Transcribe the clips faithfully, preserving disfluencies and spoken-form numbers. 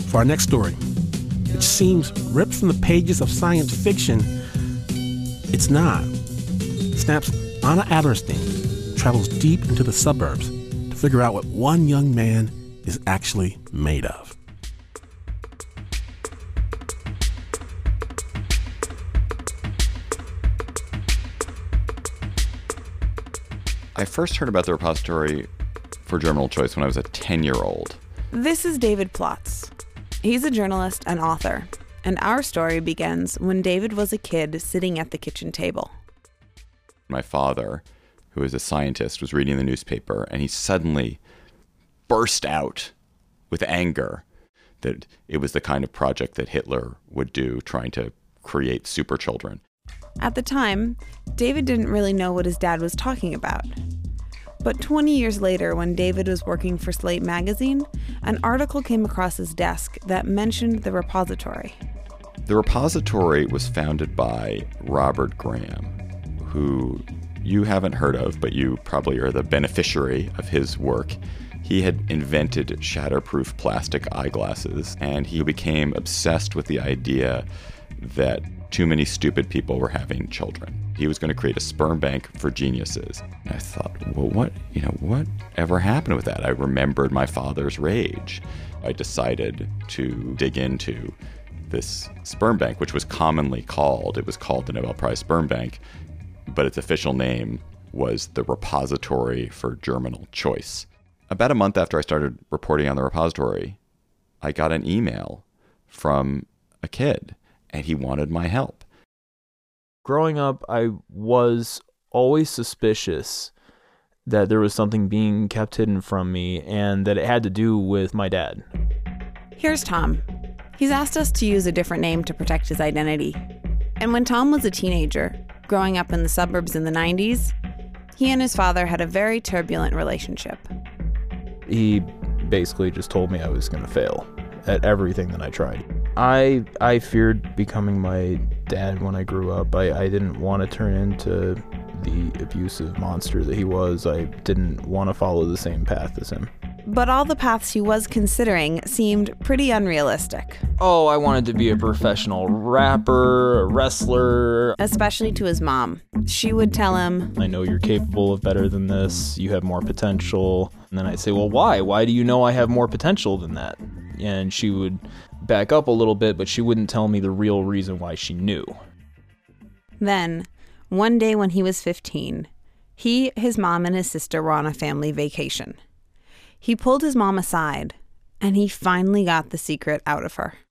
For our next story, which seems ripped from the pages of science fiction, it's not. Snap's Anna Adlerstein travels deep into the suburbs to figure out what one young man is actually made of. I first heard about the repository for Germinal Choice when I was a ten-year-old. This is David Plotz. He's a journalist and author, and our story begins when David was a kid sitting at the kitchen table. My father, who is a scientist, was reading the newspaper, and he suddenly burst out with anger that it was the kind of project that Hitler would do, trying to create super children. At the time, David didn't really know what his dad was talking about. But twenty years later, when David was working for Slate magazine, an article came across his desk that mentioned the repository. The repository was founded by Robert Graham, who you haven't heard of, but you probably are the beneficiary of his work. He had invented shatterproof plastic eyeglasses, and he became obsessed with the idea that too many stupid people were having children. He was going to create a sperm bank for geniuses. And I thought, well, what, you know, what ever happened with that? I remembered my father's rage. I decided to dig into this sperm bank, which was commonly called, it was called the Nobel Prize Sperm Bank, but its official name was the Repository for Germinal Choice. About a month after I started reporting on the repository, I got an email from a kid, and he wanted my help. Growing up, I was always suspicious that there was something being kept hidden from me and that it had to do with my dad. Here's Tom. He's asked us to use a different name to protect his identity. And when Tom was a teenager, growing up in the suburbs in the nineties, he and his father had a very turbulent relationship. He basically just told me I was going to fail at everything that I tried. I I feared becoming my dad when I grew up. I, I didn't want to turn into the abusive monster that he was. I didn't want to follow the same path as him. But all the paths he was considering seemed pretty unrealistic. Oh, I wanted to be a professional rapper, a wrestler. Especially to his mom. She would tell him, I know you're capable of better than this. You have more potential. And then I'd say, well, why? Why do you know I have more potential than that? And she would back up a little bit, but she wouldn't tell me the real reason why she knew. Then, one day when he was fifteen, he, his mom, and his sister were on a family vacation. He pulled his mom aside, and he finally got the secret out of her.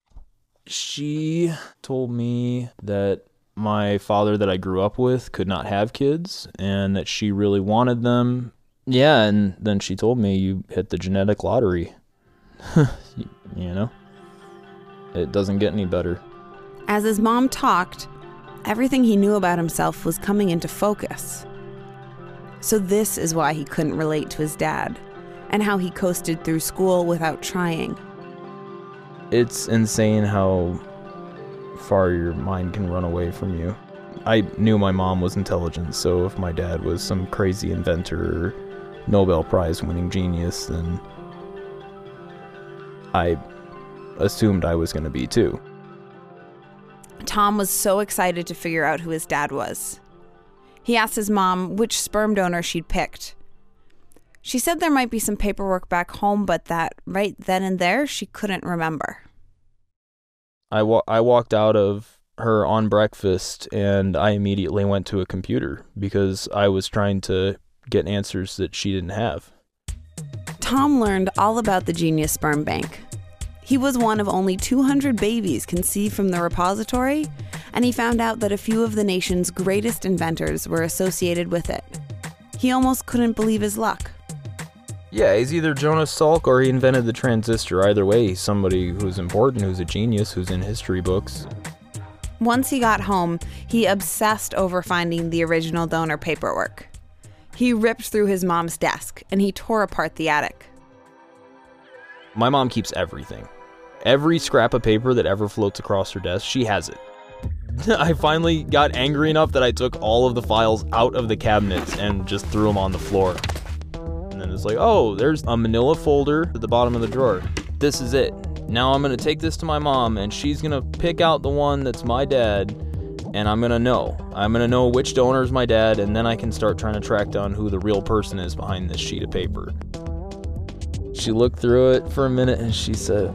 She told me that my father that I grew up with could not have kids, and that she really wanted them. Yeah, and then she told me, you hit the genetic lottery. You know? It doesn't get any better. As his mom talked, everything he knew about himself was coming into focus. So this is why he couldn't relate to his dad, and how he coasted through school without trying. It's insane how far your mind can run away from you. I knew my mom was intelligent, so if my dad was some crazy inventor or Nobel Prize winning genius, then I assumed I was going to be too. Tom was so excited to figure out who his dad was. He asked his mom which sperm donor she'd picked. She said there might be some paperwork back home, but that right then and there, she couldn't remember. I, wa- I walked out of her on breakfast, and I immediately went to a computer because I was trying to get answers that she didn't have. Tom learned all about the Genius Sperm Bank. He was one of only two hundred babies conceived from the repository, and he found out that a few of the nation's greatest inventors were associated with it. He almost couldn't believe his luck. Yeah, he's either Jonas Salk or he invented the transistor. Either way, he's somebody who's important, who's a genius, who's in history books. Once he got home, he obsessed over finding the original donor paperwork. He ripped through his mom's desk, and he tore apart the attic. My mom keeps everything. Every scrap of paper that ever floats across her desk, she has it. I finally got angry enough that I took all of the files out of the cabinets and just threw them on the floor. And then it's like, oh, there's a manila folder at the bottom of the drawer. This is it. Now I'm going to take this to my mom, and she's going to pick out the one that's my dad, and I'm going to know. I'm going to know which donor is my dad, and then I can start trying to track down who the real person is behind this sheet of paper. She looked through it for a minute, and she said,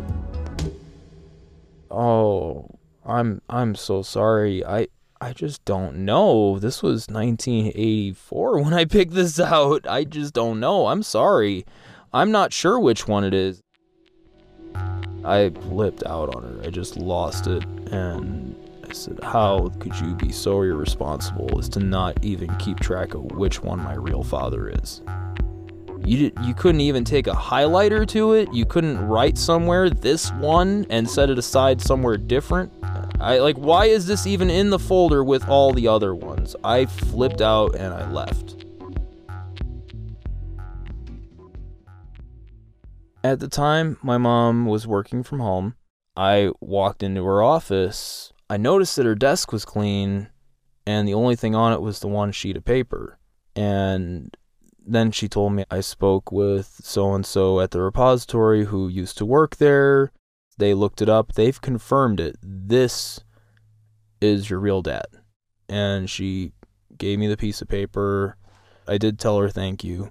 "Oh, I'm I'm so sorry. I I just don't know. This was nineteen eighty-four when I picked this out. I just don't know. I'm sorry. I'm not sure which one it is." I flipped out on her. I just lost it, and I said, "How could you be so irresponsible as to not even keep track of which one my real father is? You did, you couldn't even take a highlighter to it? You couldn't write somewhere this one and set it aside somewhere different? I like, why is this even in the folder with all the other ones?" I flipped out and I left. At the time, my mom was working from home. I walked into her office. I noticed that her desk was clean, and the only thing on it was the one sheet of paper. And then she told me, "I spoke with so-and-so at the repository who used to work there. They looked it up. They've confirmed it. This is your real dad." And she gave me the piece of paper. I did tell her thank you.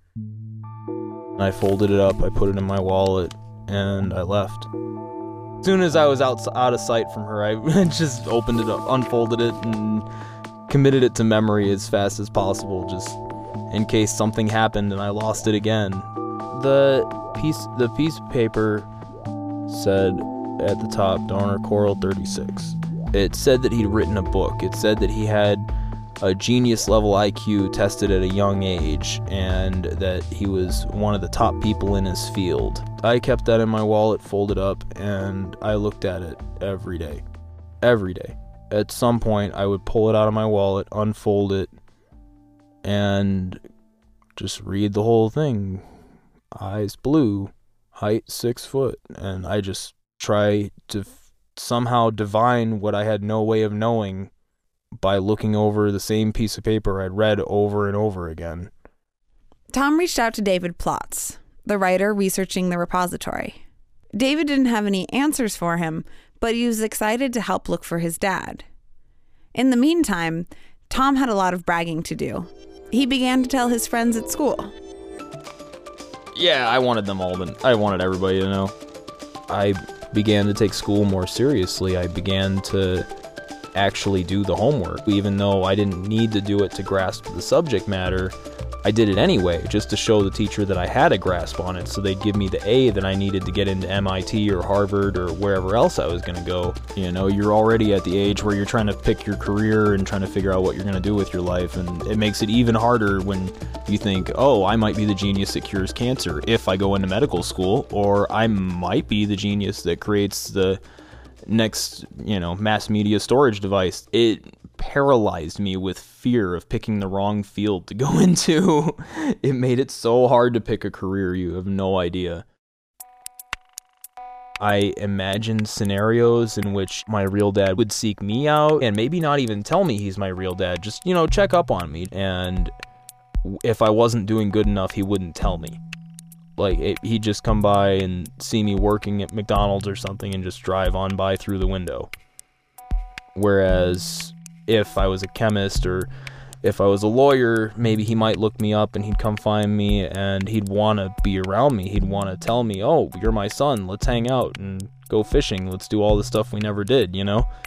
I folded it up, I put it in my wallet, and I left. As soon as I was out, out of sight from her, I just opened it up, unfolded it, and committed it to memory as fast as possible, just in case something happened and I lost it again. The piece, the piece of paper said at the top, donor Coral thirty-six. It said that he'd written a book. It said that he had a genius level I Q tested at a young age, and that he was one of the top people in his field. I kept that in my wallet, folded up, and I looked at it every day. Every day. At some point, I would pull it out of my wallet, unfold it, and just read the whole thing. Eyes blue, height six foot, and I just try to f- somehow divine what I had no way of knowing by looking over the same piece of paper I'd read over and over again. Tom reached out to David Plotz, the writer researching the repository. David didn't have any answers for him, but he was excited to help look for his dad. In the meantime, Tom had a lot of bragging to do. He began to tell his friends at school. Yeah, I wanted them all to, I wanted everybody to know. I began to take school more seriously. I began to actually do the homework. Even though I didn't need to do it to grasp the subject matter, I did it anyway, just to show the teacher that I had a grasp on it, so they'd give me the A that I needed to get into M I T or Harvard or wherever else I was going to go. You know, you're already at the age where you're trying to pick your career and trying to figure out what you're going to do with your life, and it makes it even harder when you think, oh, I might be the genius that cures cancer if I go into medical school, or I might be the genius that creates the next, you know, mass media storage device. It paralyzed me with fear of picking the wrong field to go into. It made it so hard to pick a career, you have no idea. I imagined scenarios in which my real dad would seek me out and maybe not even tell me he's my real dad, just, you know, check up on me. And if I wasn't doing good enough, he wouldn't tell me. Like, it, he'd just come by and see me working at McDonald's or something and just drive on by through the window. Whereas if I was a chemist or if I was a lawyer, maybe he might look me up and he'd come find me and he'd want to be around me. He'd want to tell me, oh, you're my son, let's hang out and go fishing. Let's do all the stuff we never did, you know?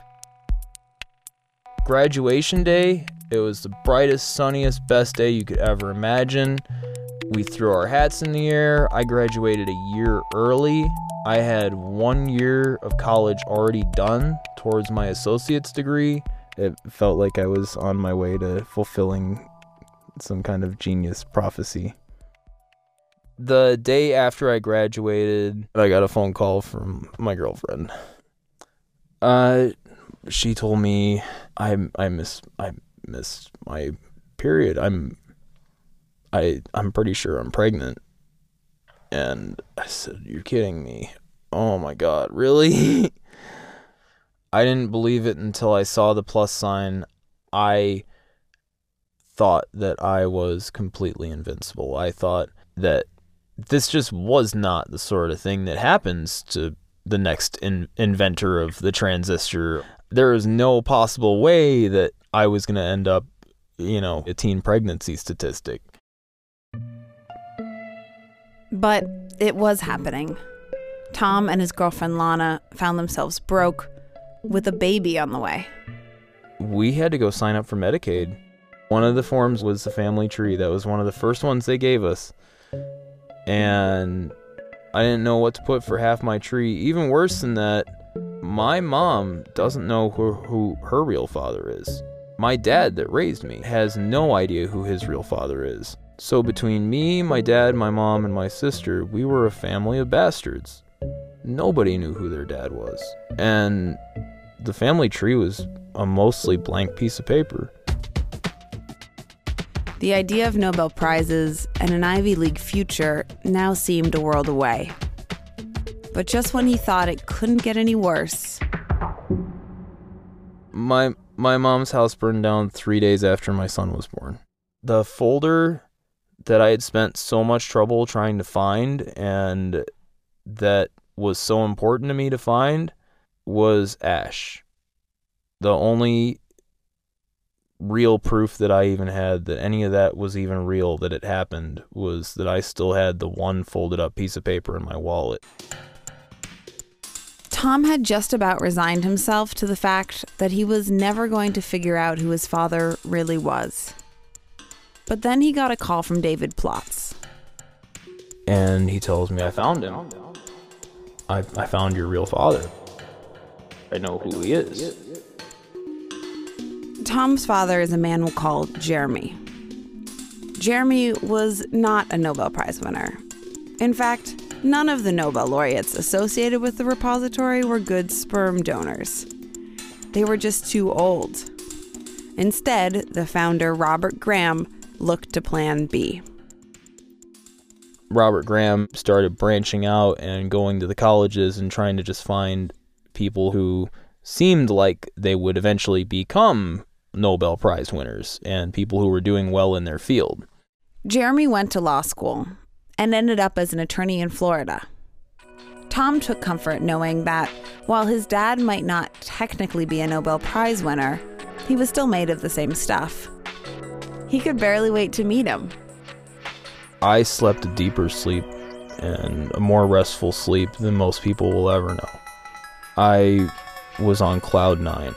Graduation day, it was the brightest, sunniest, best day you could ever imagine. We threw our hats in the air. I graduated a year early. I had one year of college already done towards my associate's degree. It felt like I was on my way to fulfilling some kind of genius prophecy. The day after I graduated, I got a phone call from my girlfriend. Uh, she told me I I miss I missed my period. I'm I I'm pretty sure I'm pregnant. And I said, "You're kidding me. Oh my God, really?" I didn't believe it until I saw the plus sign. I thought that I was completely invincible. I thought that this just was not the sort of thing that happens to the next in- inventor of the transistor. There was no possible way that I was going to end up, you know, a teen pregnancy statistic. But it was happening. Tom and his girlfriend Lana found themselves broke with a baby on the way. We had to go sign up for Medicaid. One of the forms was the family tree. That was one of the first ones they gave us. And I didn't know what to put for half my tree. Even worse than that, my mom doesn't know who, who her real father is. My dad that raised me has no idea who his real father is. So between me, my dad, my mom, and my sister, we were a family of bastards. Nobody knew who their dad was. And the family tree was a mostly blank piece of paper. The idea of Nobel Prizes and an Ivy League future now seemed a world away. But just when he thought it couldn't get any worse... My my mom's house burned down three days after my son was born. The folder that I had spent so much trouble trying to find and that was so important to me to find was ash. The only real proof that I even had that any of that was even real, that it happened, was that I still had the one folded up piece of paper in my wallet. Tom had just about resigned himself to the fact that he was never going to figure out who his father really was. But then he got a call from David Plotz. And he tells me, I found him. I, I found your real father. I know who he is. Tom's father is a man we'll call Jeremy. Jeremy was not a Nobel Prize winner. In fact, none of the Nobel laureates associated with the repository were good sperm donors. They were just too old. Instead, the founder, Robert Graham, looked to Plan B. Robert Graham started branching out and going to the colleges and trying to just find people who seemed like they would eventually become Nobel Prize winners and people who were doing well in their field. Jeremy went to law school and ended up as an attorney in Florida. Tom took comfort knowing that while his dad might not technically be a Nobel Prize winner, he was still made of the same stuff. He could barely wait to meet him. I slept a deeper sleep and a more restful sleep than most people will ever know. I was on cloud nine.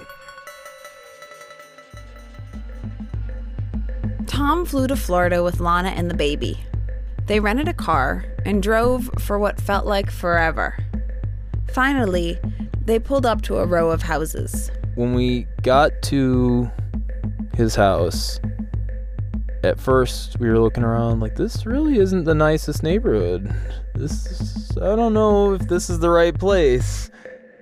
Tom flew to Florida with Lana and the baby. They rented a car and drove for what felt like forever. Finally, they pulled up to a row of houses. When we got to his house, at first we were looking around like, this really isn't the nicest neighborhood. This, I don't know if this is the right place.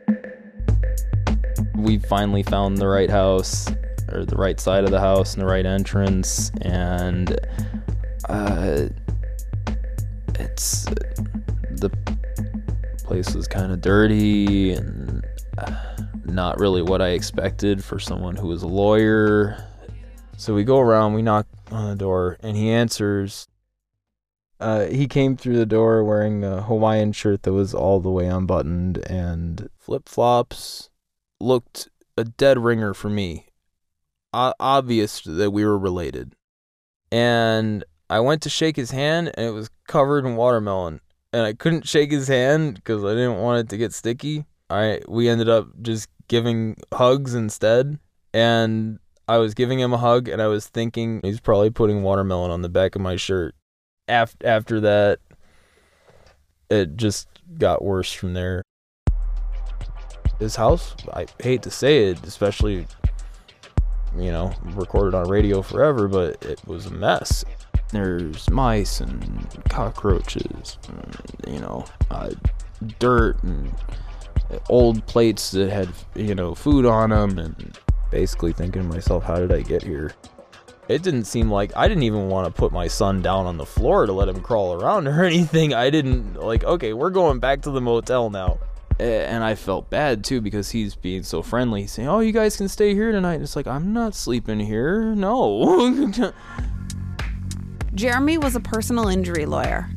We finally found the right house, or the right side of the house and the right entrance, and uh, it's the place was kind of dirty and not really what I expected for someone who was a lawyer. So we go around, we knock on the door, and he answers. Uh, he came through the door wearing a Hawaiian shirt that was all the way unbuttoned and flip-flops. Looked a dead ringer for me. O- obvious that we were related. And I went to shake his hand, and it was covered in watermelon. And I couldn't shake his hand because I didn't want it to get sticky. I we ended up just giving hugs instead. And I was giving him a hug, and I was thinking he's probably putting watermelon on the back of my shirt. After, after that, it just got worse from there. His house, I hate to say it, especially, you know, recorded on radio forever, but it was a mess. There's mice and cockroaches, and, you know, uh, dirt and old plates that had, you know, food on them, and basically thinking to myself, how did I get here? It didn't seem like, I didn't even want to put my son down on the floor to let him crawl around or anything. I didn't, like, okay, we're going back to the motel now. And I felt bad, too, because he's being so friendly. He's saying, oh, you guys can stay here tonight. And it's like, I'm not sleeping here. No. Jeremy was a personal injury lawyer.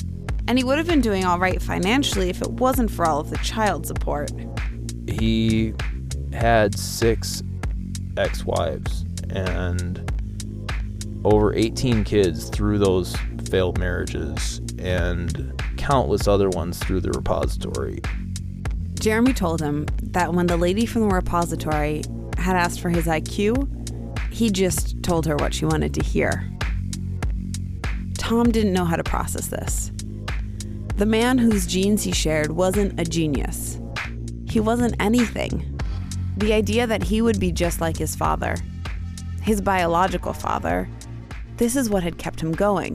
And he would have been doing all right financially if it wasn't for all of the child support. He had six ex-wives and over eighteen kids through those failed marriages and countless other ones through the repository. Jeremy told him that when the lady from the repository had asked for his I Q, he just told her what she wanted to hear. Tom didn't know how to process this. The man whose genes he shared wasn't a genius. He wasn't anything. The idea that he would be just like his father, his biological father, this is what had kept him going.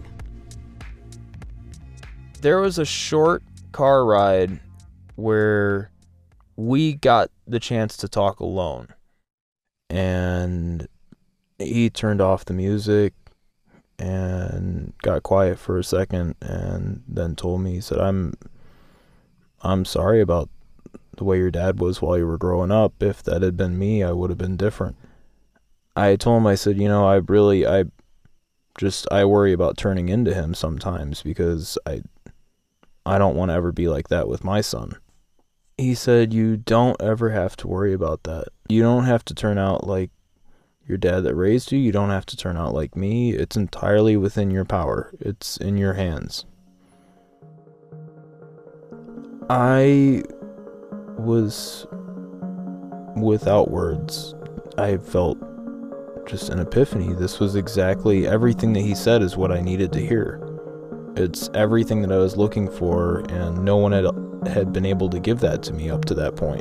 There was a short car ride where we got the chance to talk alone. And he turned off the music and got quiet for a second and then told me, he said, I'm I'm sorry about the way your dad was while you were growing up. If that had been me, I would have been different. I told him, I said, you know, I really, I just, I worry about turning into him sometimes because I, I don't want to ever be like that with my son. He said, you don't ever have to worry about that. You don't have to turn out like your dad that raised you. You don't have to turn out like me. It's entirely within your power. It's in your hands. I was without words. I felt just an epiphany. This was exactly everything that he said is what I needed to hear. It's everything that I was looking for, and no one had had been able to give that to me up to that point.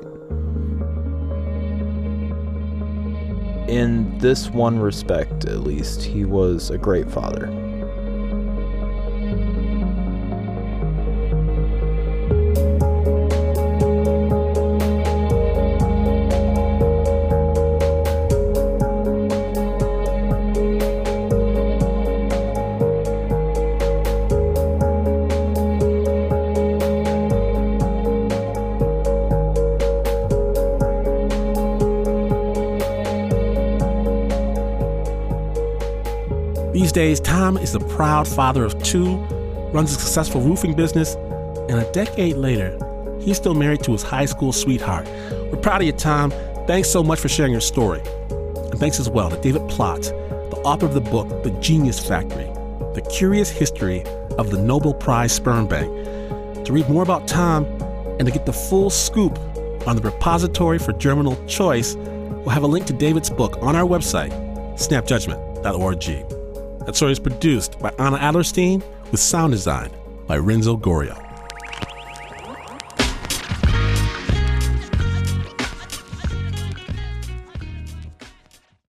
In this one respect, at least, he was a great father. These days, Tom is a proud father of two, runs a successful roofing business, and a decade later, he's still married to his high school sweetheart. We're proud of you, Tom. Thanks so much for sharing your story. And thanks as well to David Plotz, the author of the book, The Genius Factory, The Curious History of the Nobel Prize Sperm Bank. To read more about Tom and to get the full scoop on the Repository for Germinal Choice, we'll have a link to David's book on our website, snap judgment dot org. That story is produced by Anna Adlerstein with sound design by Renzo Gorio.